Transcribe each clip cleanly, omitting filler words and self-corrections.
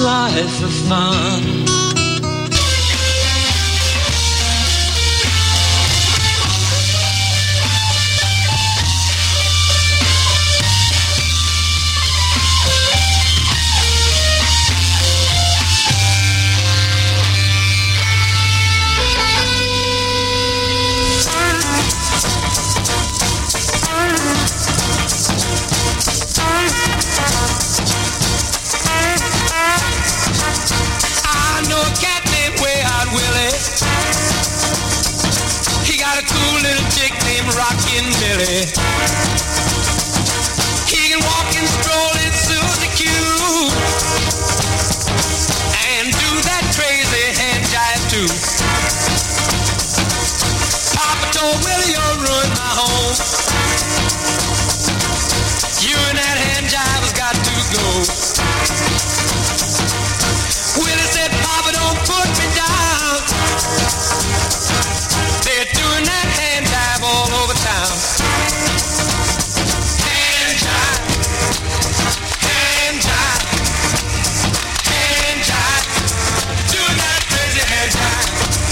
life of fun. Rockin' Billy. He can walk and stroll in Suzy Q and do that crazy hand jive too. Papa told Willie, you'll ruin my home. You and that hand jive has got to go. Willie said, Papa, don't put me down. They're doing that hand jive all over town. Hand jive, hand jive, hand jive, doing that crazy hand jive.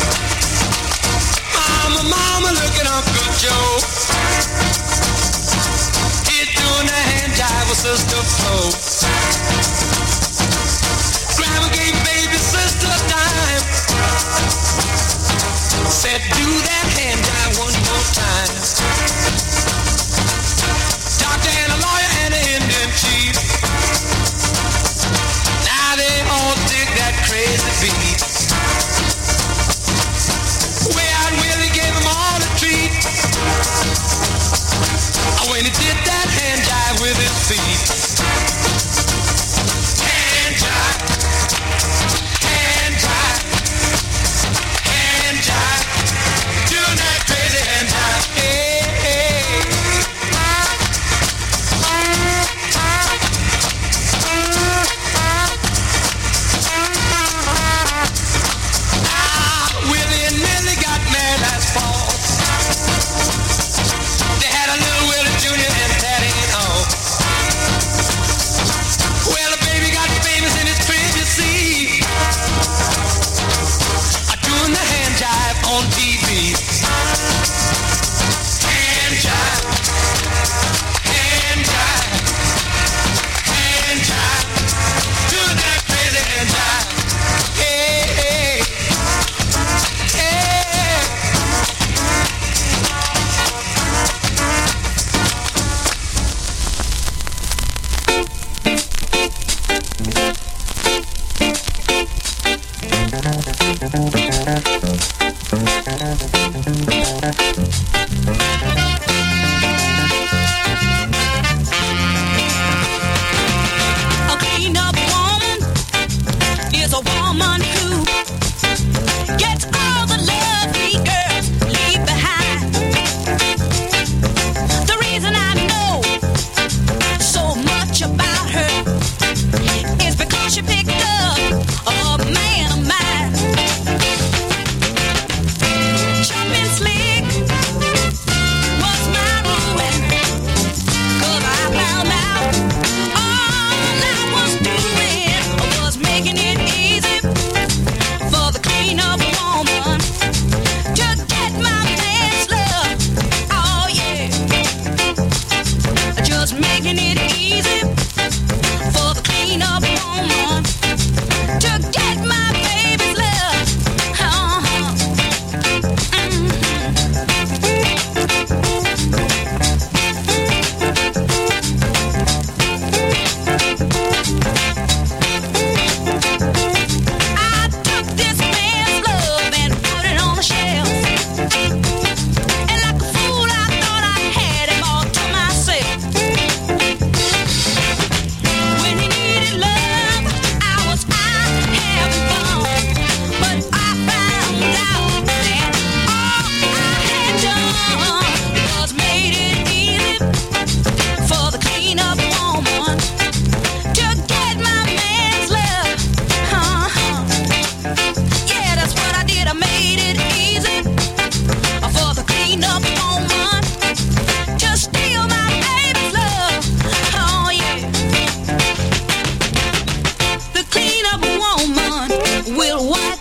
Mama, mama, look at Uncle Joe. He's doing that hand jive with Sister Flo. Grandma gave baby sister a dime. Said do that hand jive one more time. Doctor and a lawyer and an Indian chief. Now they all dig that crazy beat. Way out Willie gave them all a treat. When he did that hand jive with his feet. Hand jive, hand jive, hand jive. Doing that crazy hand jive. Hey, hey.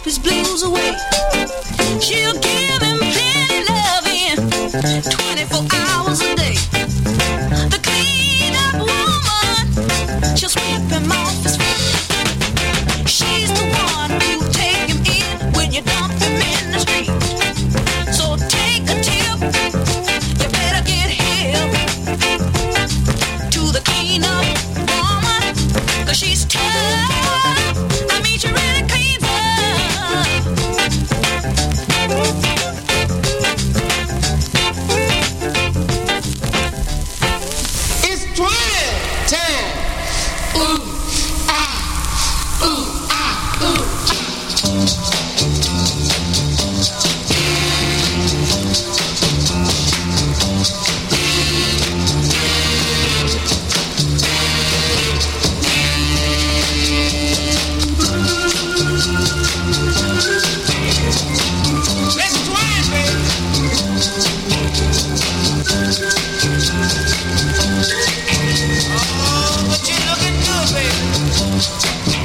his blues away. She'll give him plenty loving 24 hours a day. The clean-up woman, she'll sweep him off his feet. She's the one who'll take him in when you dump him in the street. So take a tip, you better get him to the clean-up woman, 'cause she's tough. I mean, she really cleans up. It's twine time. Ooh, ah, ooh, ah, ooh. Let's twine, baby. Oh, but you're looking good, baby.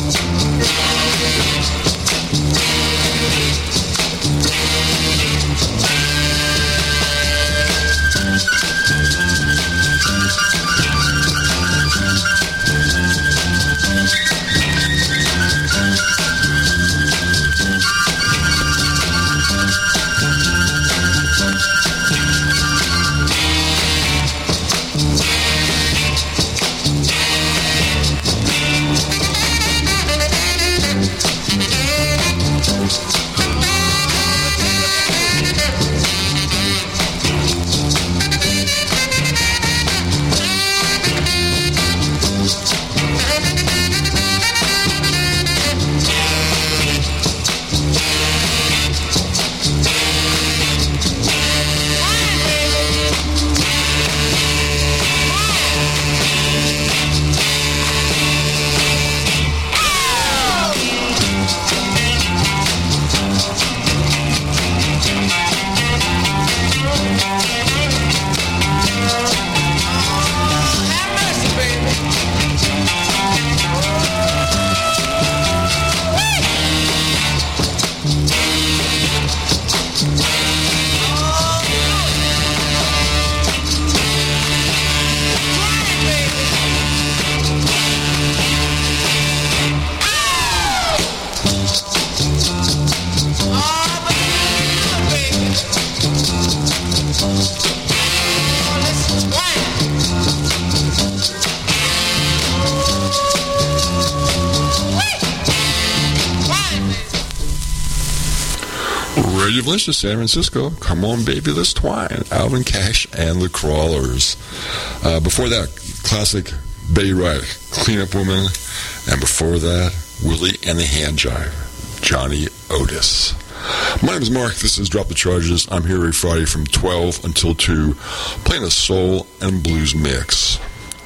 Radio Village, San Francisco. Come on, baby, let's twine. Alvin Cash and the Crawlers. Before that, classic Betty Wright, Clean Up Woman. And before that, Willie and the Hand Jive, Johnny Otis. My name is Mark. This is Drop the Charges. I'm here every Friday from 12 until 2, playing a soul and blues mix.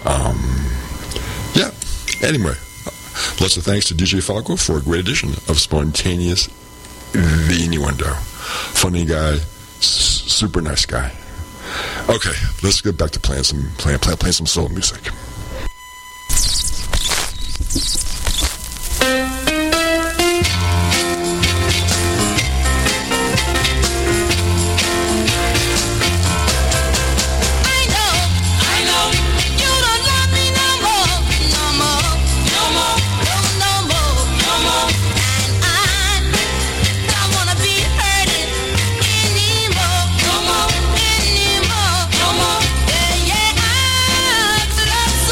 Yeah. Anyway, lots of thanks to DJ Falco for a great edition of Spontaneous The Innuendo. Funny guy, super nice guy. Okay, let's get back to playing some soul music. Yeah, I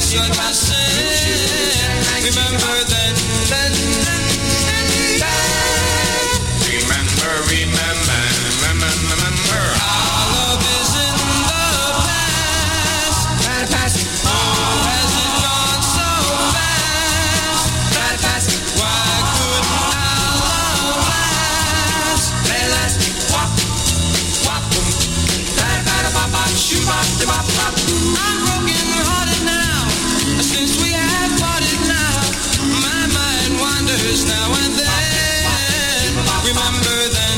should I say? Remember then. Remember. Our love is in the past. Oh, has it gone so fast? Why couldn't our love last? I'm broken hearted now, since we have parted now. My mind wanders now and then. Remember then.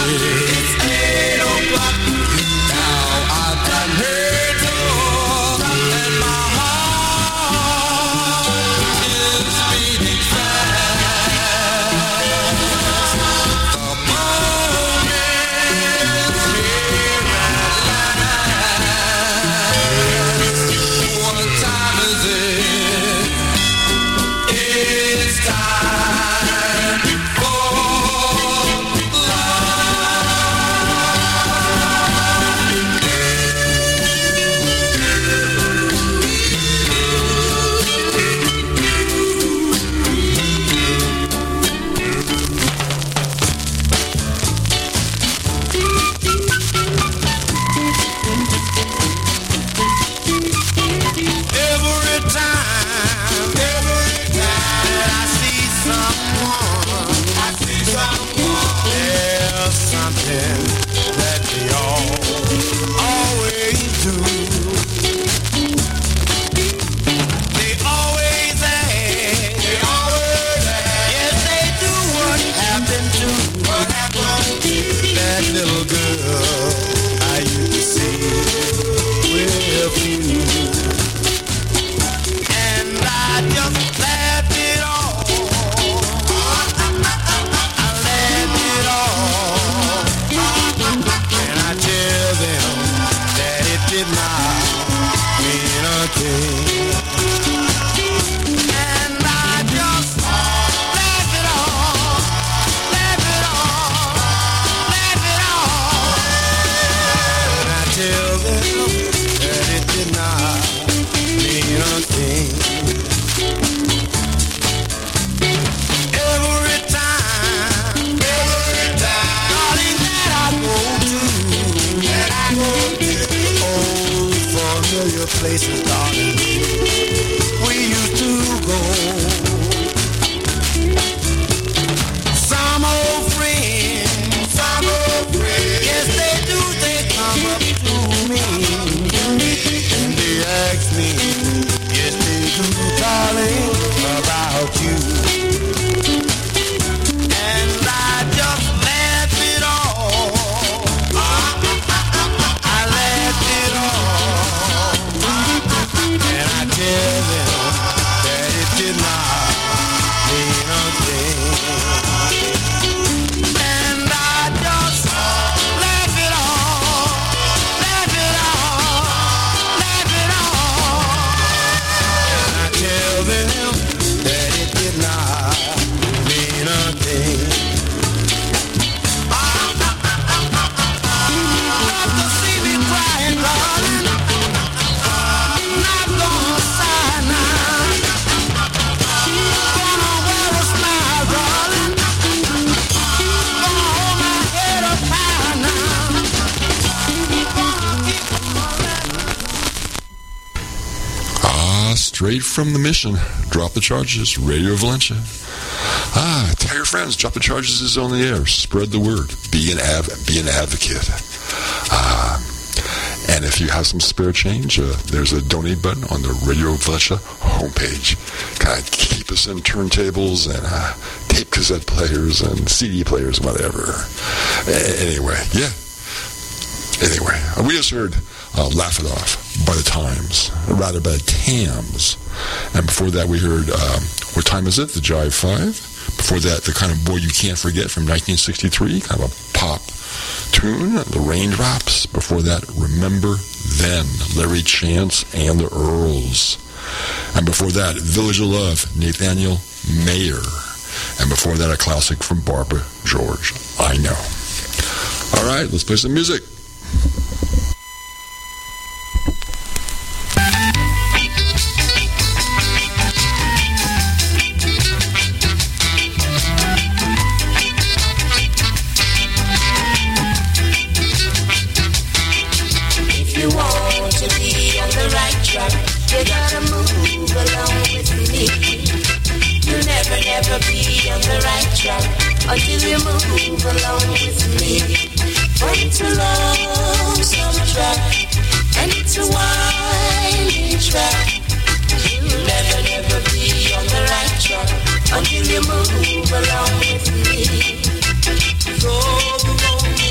It's 8 o'clock. Now I've done heard the roar, and my heart is beating fast. The moment is here at last. What time is it? It's time for every time that I see someone, there's something that they always do. They always ask, yes they do. What happened to that little girl I used to see with you? And I just laughed it off. I laughed it off. And I tell them that it did not mean a thing. And I just laughed it off. Laughed it off. Laughed it off. And I tell them that it did not mean a thing. Every time, darling, that I go to, old familiar places, darling, we used to go. Some old friends, yes they do, they come up to me, and they ask me, yes they do, darling, about you. And I just laugh it off. I laugh it off. And I tell them that it did not mean a thing. And I just laugh it off. Laugh it off. Laugh it off. And I tell them that it did not mean a thing. Not to see me crying, darling. Not gonna sigh now. Gonna wear a smile, darling. Gonna hold my head up high now. Gonna keep on Straight from the mission. Drop the Charges, Radio Valencia. Tell your friends, Drop the Charges is on the air. Spread the word. Be an advocate. And if you have some spare change, there's a donate button on the Radio Valencia homepage. Kind of keep us in turntables and tape cassette players and CD players, whatever. Anyway, we just heard Laugh It Off by the Times, rather by the Tams. And before that we heard, what time is it? The Jive 5. Before that, The Kind of Boy You Can't Forget from 1963, kind of a pop tune, The Raindrops. Before that, Remember Then, Larry Chance and the Earls. And before that, Village of Love, Nathaniel Mayer. And before that, a classic from Barbara George, I Know. All right, let's play some music. Until you move along with me. For it's a lonesome track, and it's a winding track. You'll never be on the right track until you move along with me. So the road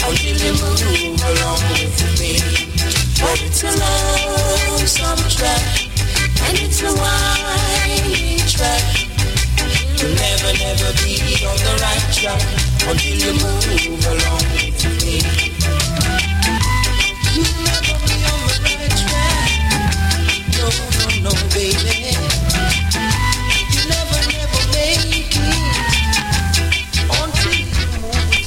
until you move along with me. But it's a lonesome track, and it's a winding track. You'll never, never be on the right track until you move along with me. You'll never be on the right track. No, no, no, baby. You'll never, never make it until you move.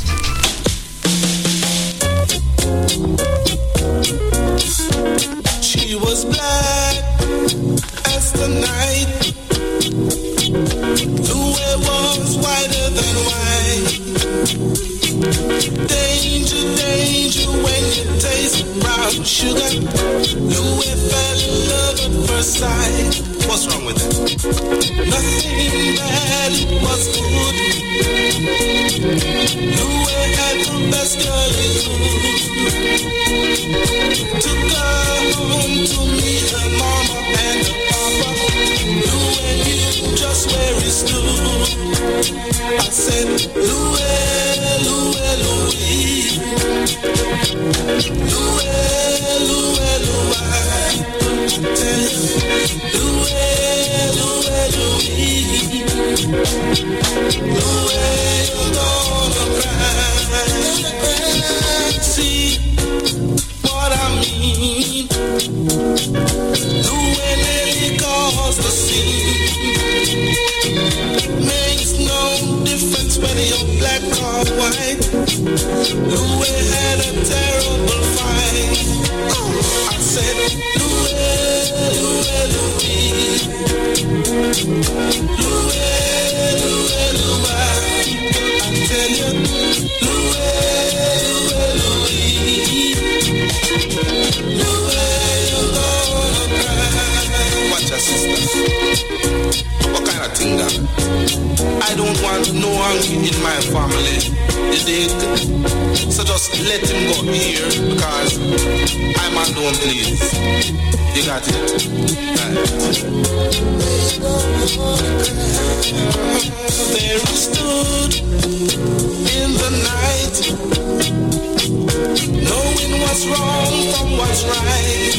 She was black as the night. The way was whiter than white. Danger, danger when you taste brown sugar. Louis fell in love at first sight. What's wrong with it? Nothing bad, it was good. Louis had the best girl he could. Took her home to meet her mama and her papa. Louis knew just where he stood. I said, Louis, Louis, Louis. Louis, Louis, Louis. I tell you, Louis, Louis, Louis. Louis, you're gonna cry. See what I mean? Louis nearly caused the scene. Makes no difference whether you're black or white. Louis had a terrible fight. I said, Louis, Louis, Louis. Louis, Louis, Louis. I tell you, Louis, Louis, Louis. Louis, you're gonna cry. Watch your sister. What kind of thing that? I don't want no anger in my family. You dig? So just let him go here because I'm on don't please. You got it? Right. There he stood in the night, knowing what's wrong from what's right.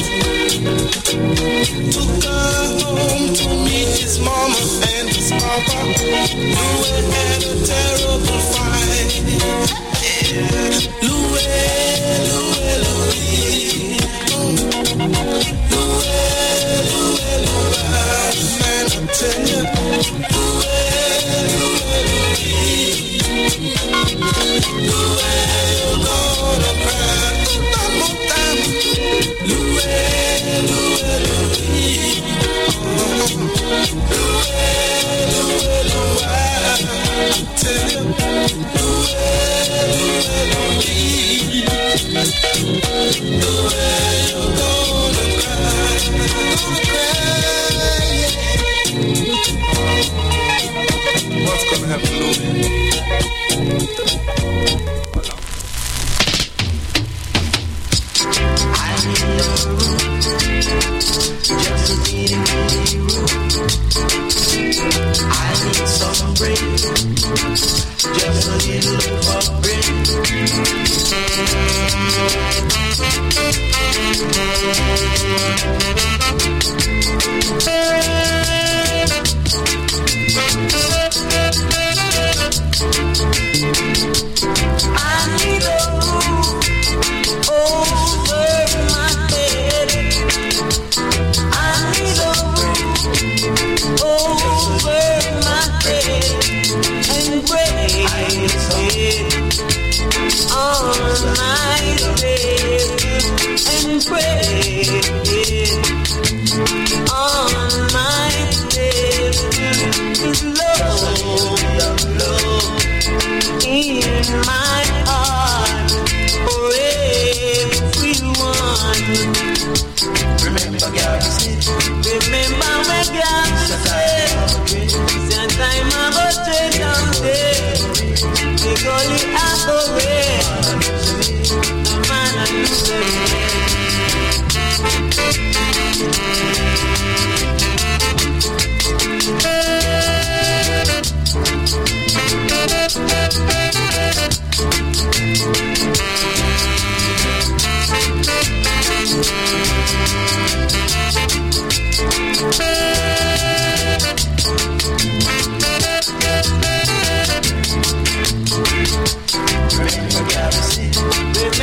Took her home to meet his mama and his papa. Louis had a terrible fight. Yeah. Louis, Louis, Louis. Louis, Louis, Louis. Man, I tell you, Louis, Louis, Louis. Louis, you're gonna cry. One more time. Louis, Louis, Louis. Louis, Louis, Louis. I tell you, Louis, Louis, Louis. Louis, you're gonna cry. What's gonna happen, Louis? I need a room, just a teeny room. I need some bread, just a little loaf of bread. I need a roof over my head. I need a roof over my head and pray all night, and pray all night. Love in my heart for everyone. Remember God said, remember when God said, it's a time of a trade down there. We go the apple way, the man and the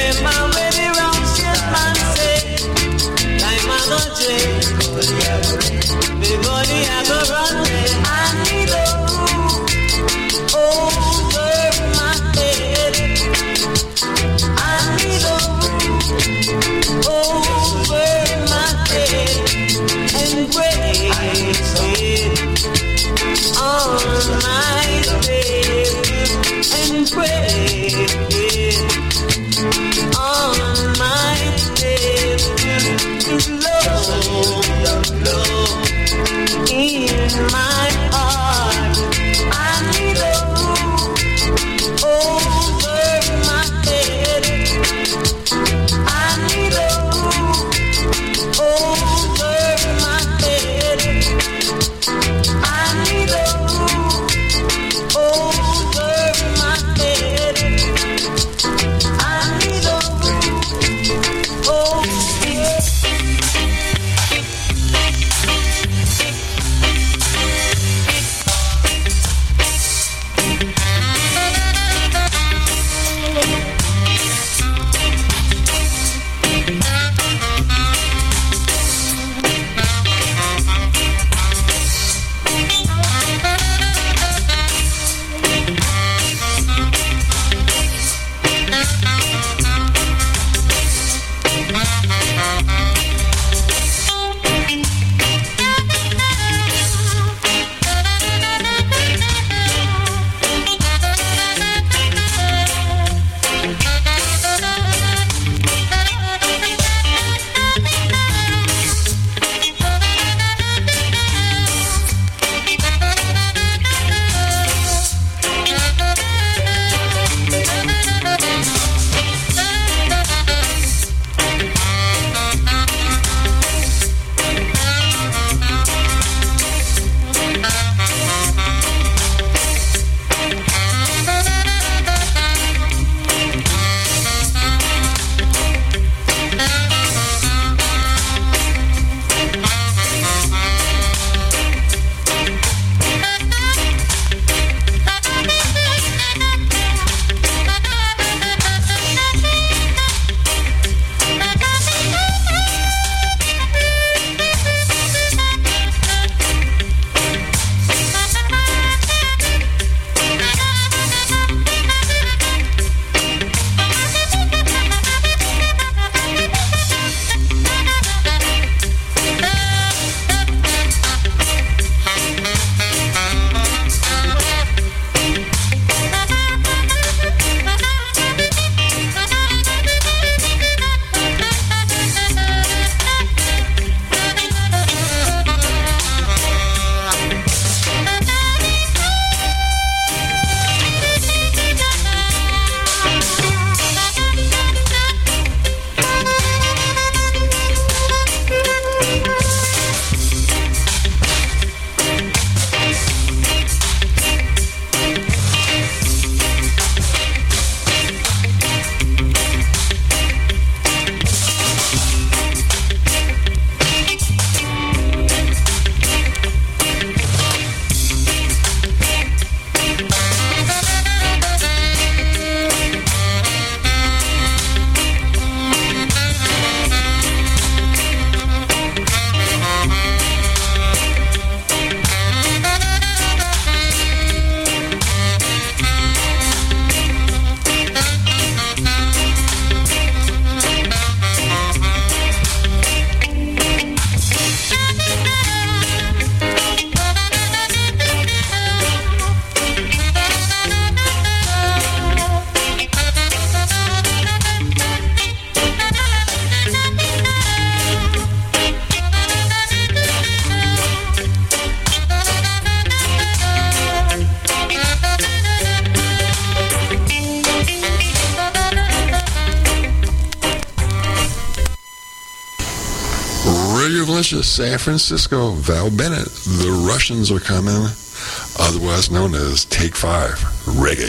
Radio Valencia, San Francisco, Val Bennett, The Russians Are Coming, otherwise known as Take 5, reggae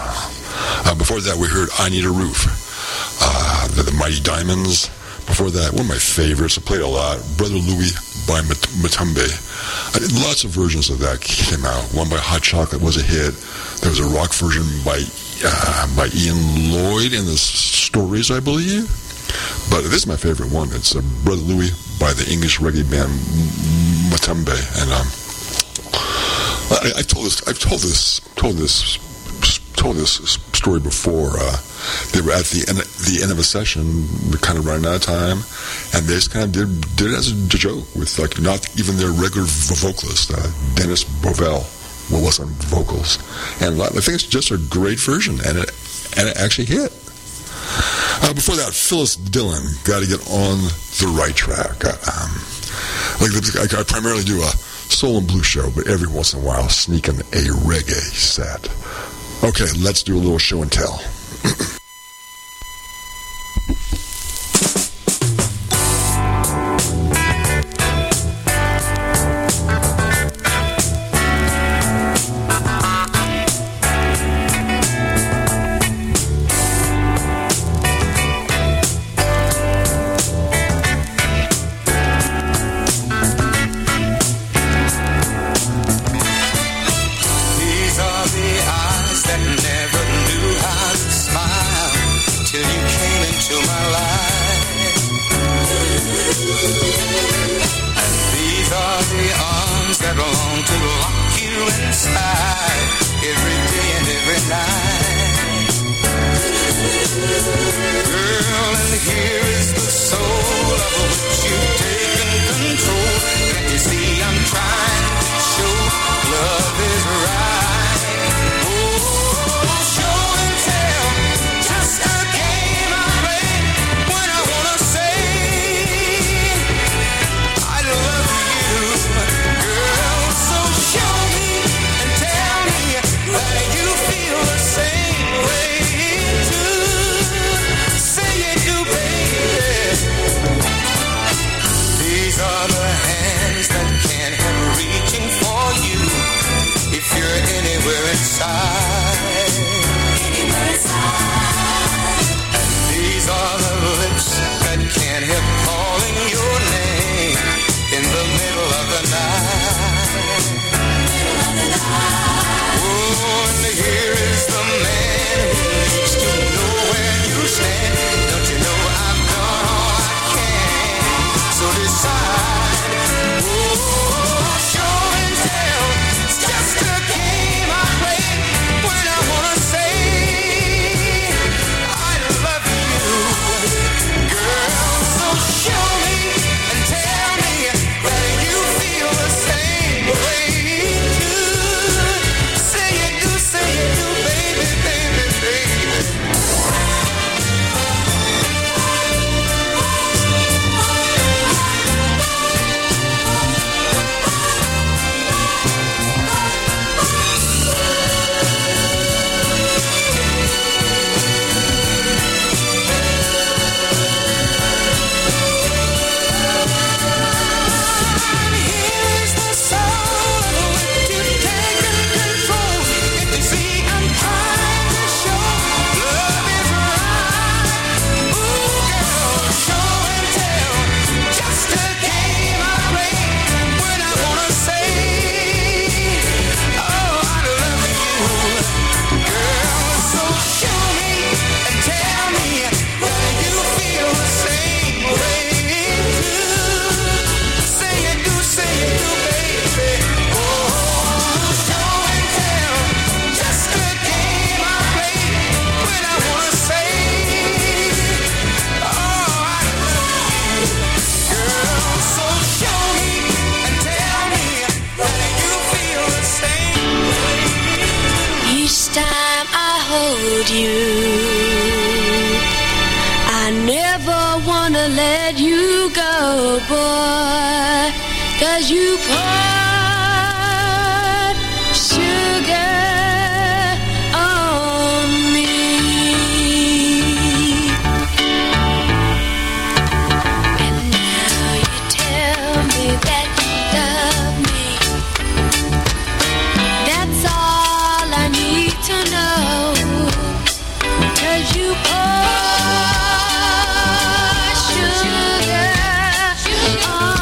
style. Before that, we heard I Need a Roof, the Mighty Diamonds. Before that, one of my favorites, I played a lot, Brother Louie by Matumbe. Lots of versions of that came out. One by Hot Chocolate was a hit. There was a rock version by by Ian Lloyd in the Stories, I believe. But this is my favorite one. It's Brother Louie by the English reggae band Matumbe. And I've told this story before. They were at the end of a session, they're kind of running out of time, and they just kind of did it as a joke with like not even their regular vocalist, Dennis Bovell, was on vocals, and I think it's just a great version, and it actually hit. Before that, Phyllis Dillon, Got to Get on the Right Track. I primarily do a soul and blues show, but every once in a while sneak in a reggae set. Okay, let's do a little show and tell.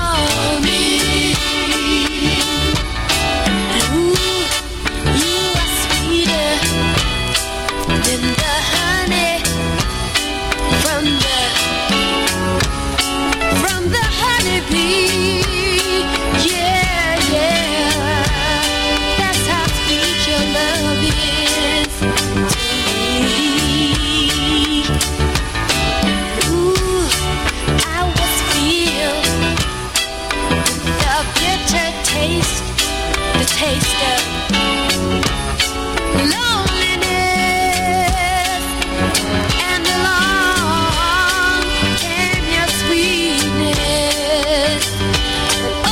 You taste of loneliness, and along came your sweetness. Oh,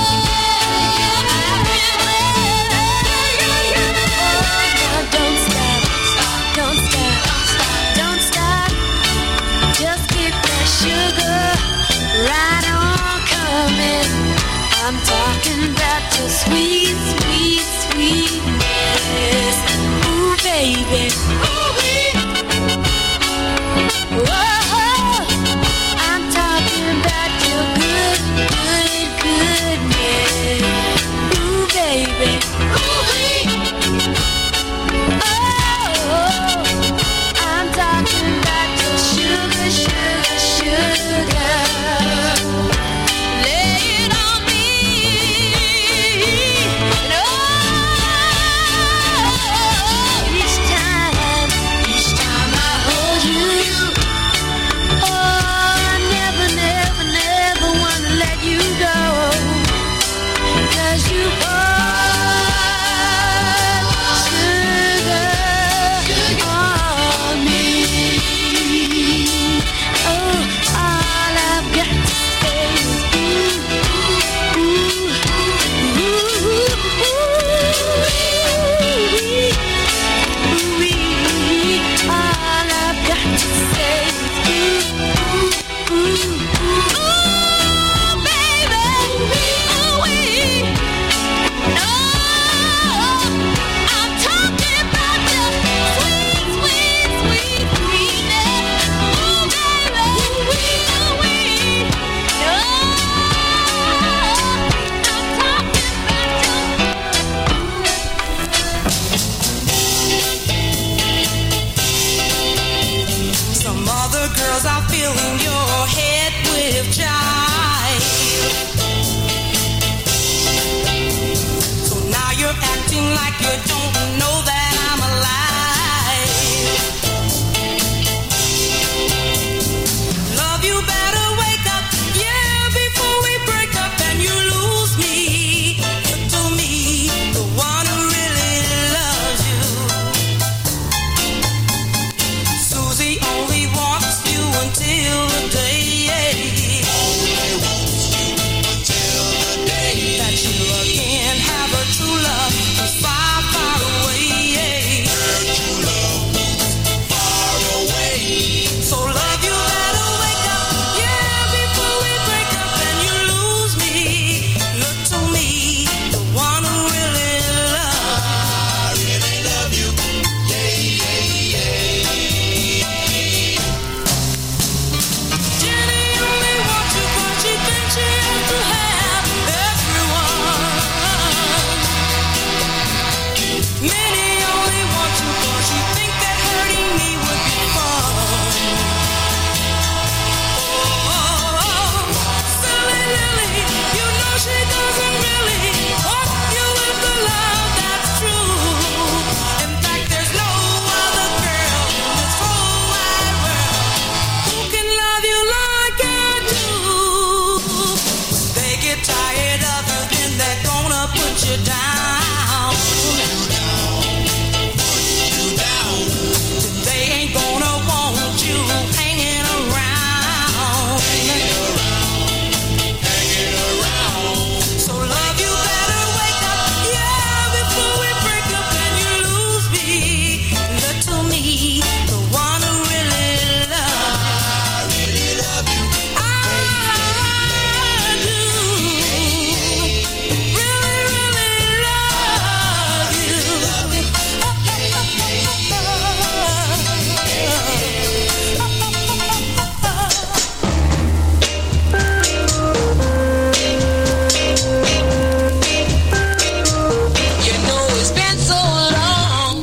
don't stop, don't stop, don't stop. Just keep that sugar right on coming. I'm talking about your sweet, sweet, sweetness. Ooh, baby. Whoa, I'm talking about your good, good, goodness. Ooh, baby. Oh, I'm talking about your sugar, sugar, sugar. Lay it on me. And oh, each time I hold you, oh, I never, never, never wanna let you go. 'Cause you are sugar on me. Oh, all I've got to say is ooh, ooh, ooh, ooh, all I've got to say is ooh, ooh, ooh, baby, ooh, no, I'm talking about your sweet, sweet, sweet, sweetness. Ooh, baby, no, I'm talking Some other girls are filling your head with jive. So now you're acting like you don't know that I'm alive. Love, you better wake up, yeah, before we break up and you lose me. Look to me, the one who really loves you. Susie only wants you until the day. That you again have a true love who's far, far away. So love, you better wake up, yeah, before we break up and you lose me. Look to me, the one who really loves. Jenny only wants you 'cause she thinks she has to have everyone. Minnie only wants you 'cause she thinks that hurting me would be fun. Oh, silly Lily, you know she doesn't really want you with the love that's true. In fact, there's no other girl in this whole wide world who can love you like I do. They get tired of you, then they're gonna put you down. They ain't gonna want you hanging around. So love, you better wake up, yeah, before we break up and you lose me. Look to me, the one who really loves. I do. Really, really love you. You know it's been so long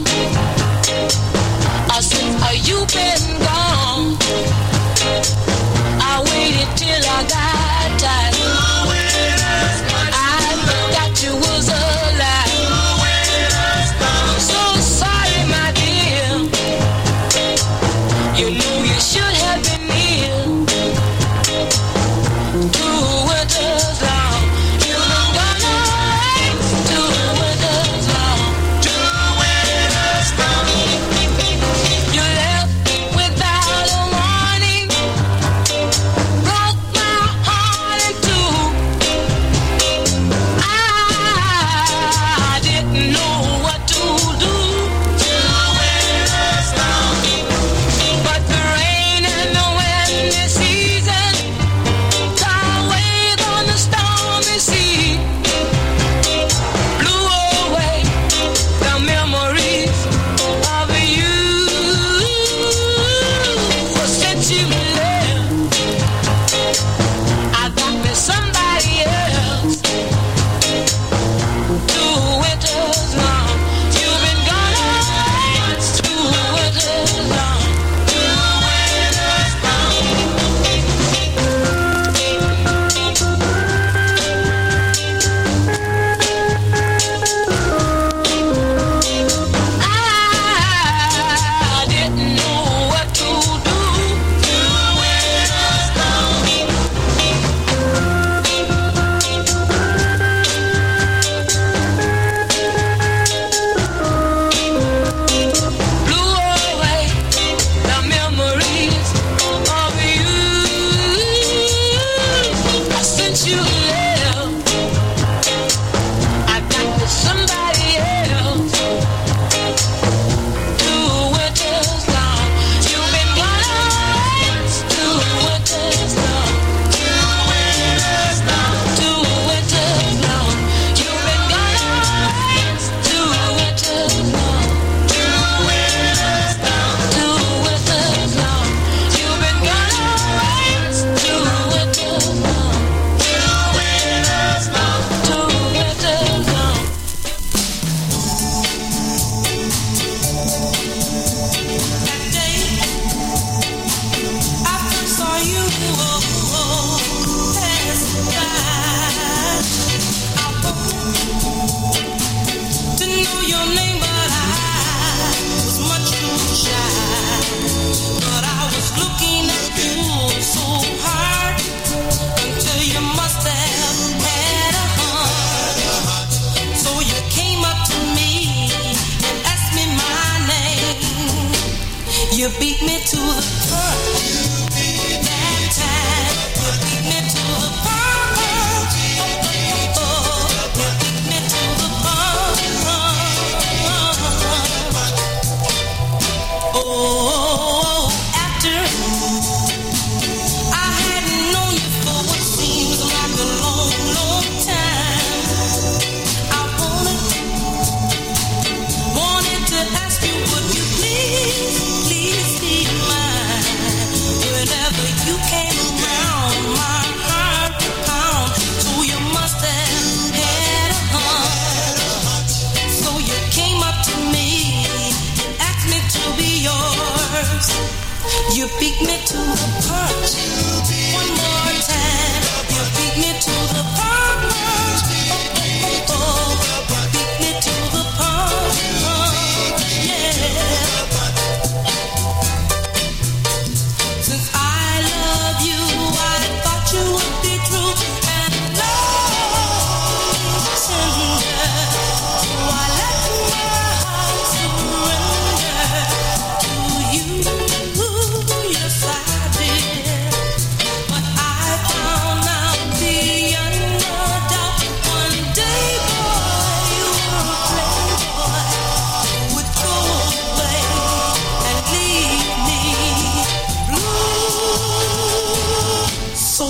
since you've been gone. I waited till I got tired. I forgot you was alive. So sorry, my dear. You know you should have been here. 2 winters long. You've been gone away 2 winters.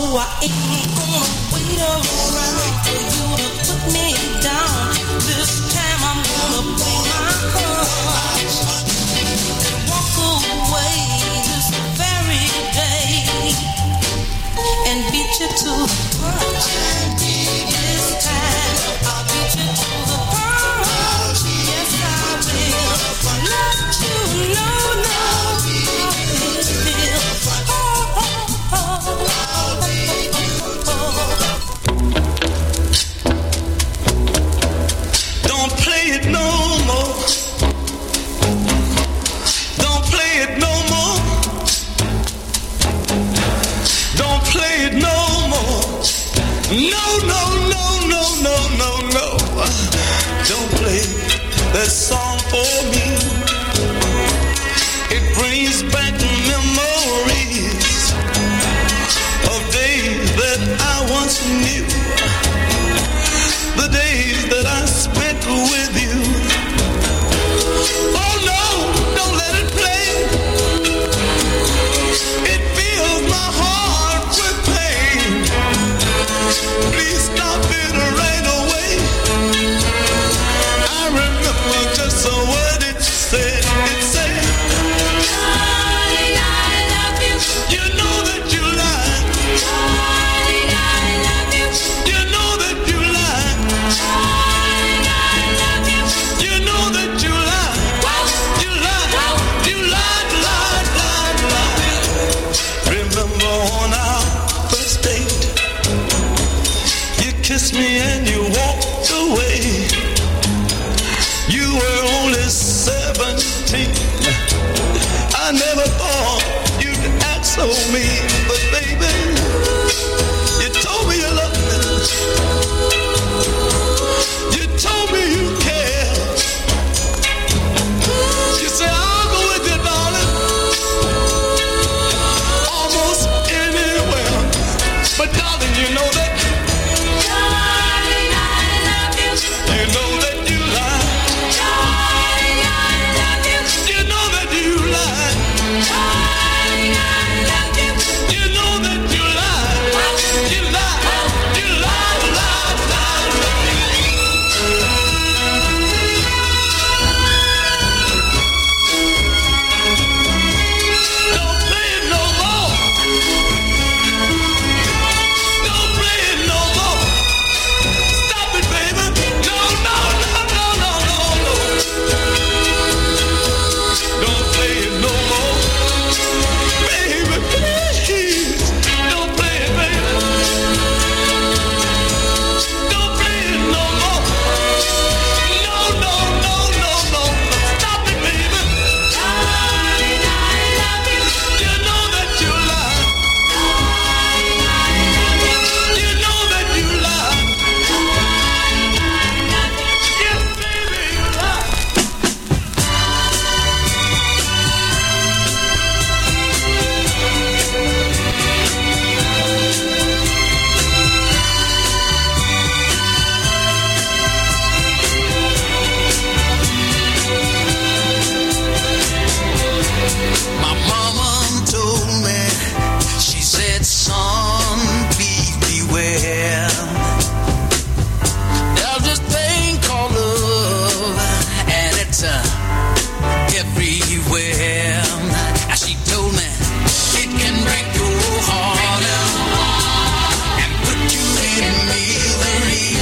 I ain't gonna wait around for you to put me down. This time I'm gonna play my cards and walk away this very day and beat you to the punch. This time I'll beat you to the punch. Yes, I will. Let you know how it feels. Don't play it no more. Don't play it no more. Don't play it no more. No, no, no, no, no, no, no. Don't play that song for me. It brings back memories of days that I once knew. The days that I spent with you. Oh no, don't let it play. It fills my heart with pain. Please stop it right away. I remember just what it said. It said, Darling, I love you. you know that you lied. Darling, I love you. You know that you lied. Darling, I love you. You know that you lied. You lied. You lied, lied, lied, lied. Remember on our first date, you kissed me and you walked away. You were only 17. I never thought you'd act so mean, but baby, you told me you loved me. You told me you cared. You said I'll go with you, darling, almost anywhere. But darling, you know that. Darling, I love you. You know that you lied. Darling, I love you. You know that you lied. Darling, I love you. You know that you lied. You lied. You lied, lied, lied, Don't play it no more. Don't play it no more. Stop it, baby. No, no, no, no, no, no, no. Don't play it no more. Baby, please. Don't play it, baby. Don't play it no more. No, no, no, no, no. Stop it, baby. Darling, I love you. You know that you lied. You know that you lied. Yes, baby, you lied. My mama told me, she said, son, please beware. There's this thing called love, and it's everywhere. And she told me, it can break your heart and put you in misery.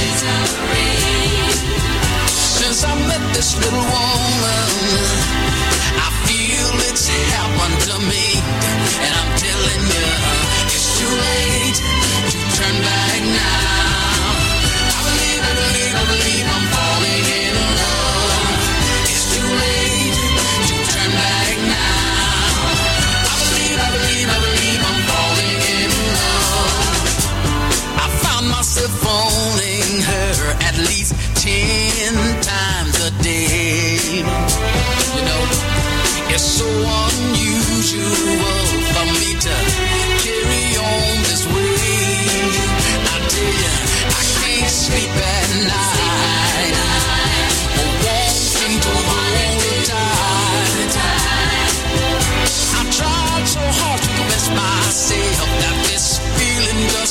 Since I met this little woman, I feel it's happened to me, and I'm telling you, it's too late to turn back now. I believe I'm falling in love. It's too late to turn back now. I believe I'm falling in love. I found myself phoning her at least 10 times a day. You know, it's so unusual for me to carry on this way. I tell you, I can't sleep at night. Wanting to hold her tight. I tried so hard to convince myself that this feeling just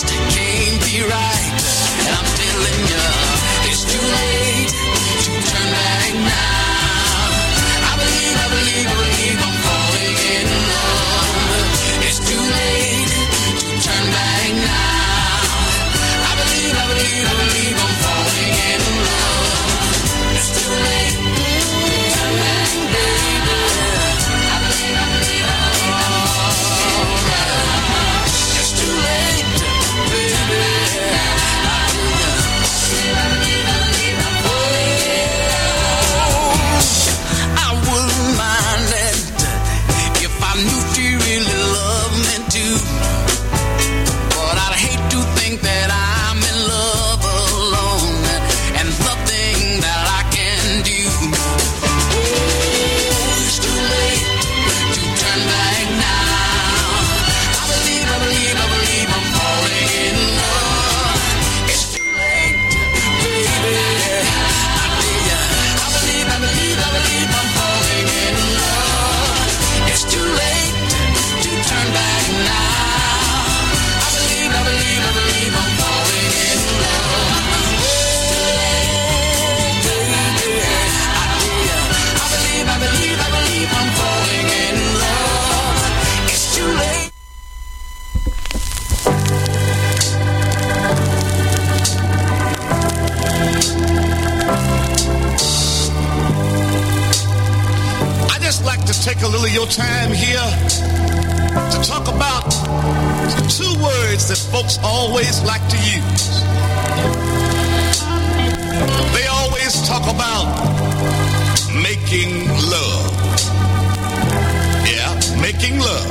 think that I'm in love alone and nothing that I can do. Oh, it's too late to turn back now. I believe I'm falling in love. It's too late, baby. I believe I'm falling in love. It's too late to turn back now. I believe I'm falling in love. Oh, baby, I believe I'm falling in love. It's too late. I just like to take a little of your time here to talk about two words that folks always like to use. They always talk about making love. Yeah, making love.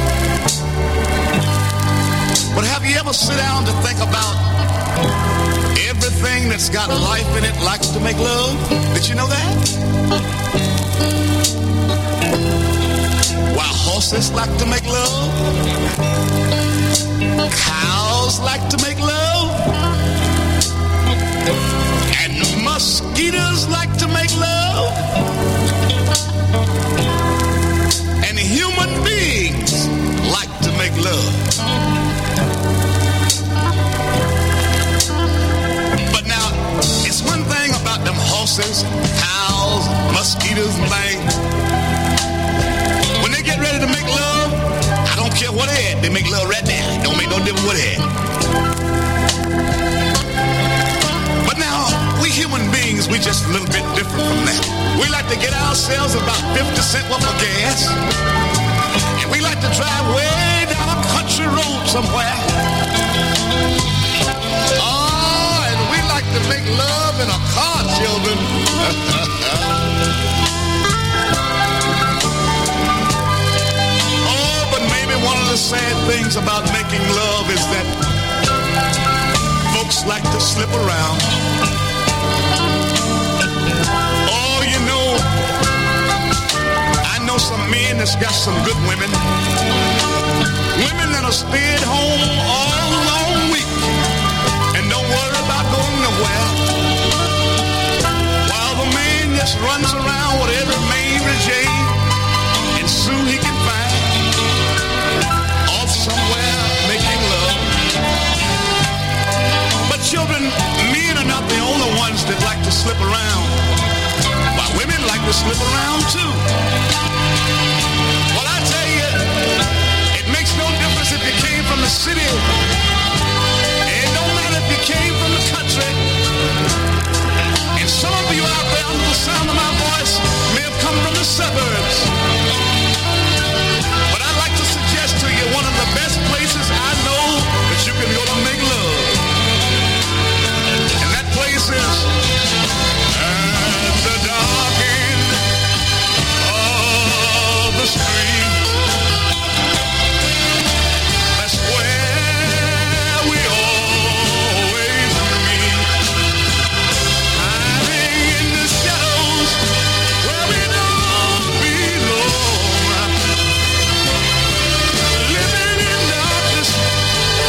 But have you ever sit down to think about everything that's got life in it likes to make love? Did you know that? While horses like to make love, cows like to make love, and mosquitoes like to make love, and human beings like to make love. But now, it's one thing about them horses, cows, mosquitoes, and things. When they get ready to make love, I don't care what they at, they make love right there. Don't make no difference what they at. But now, we human beings, we just a little bit different from that. We like to get ourselves about 50 cents worth of gas, and we like to drive way down a country road somewhere. Oh, and we like to make love in a car, children. One of the sad things about making love is that folks like to slip around. Oh, you know, I know some men that's got some good women. Women that'll stay at home all long week and don't worry about going nowhere. While the man just runs around with every maid regime and soon he can find somewhere making love. But children, men are not the only ones that like to slip around. While women like to slip around too. Well, I tell you, it makes no difference if you came from the city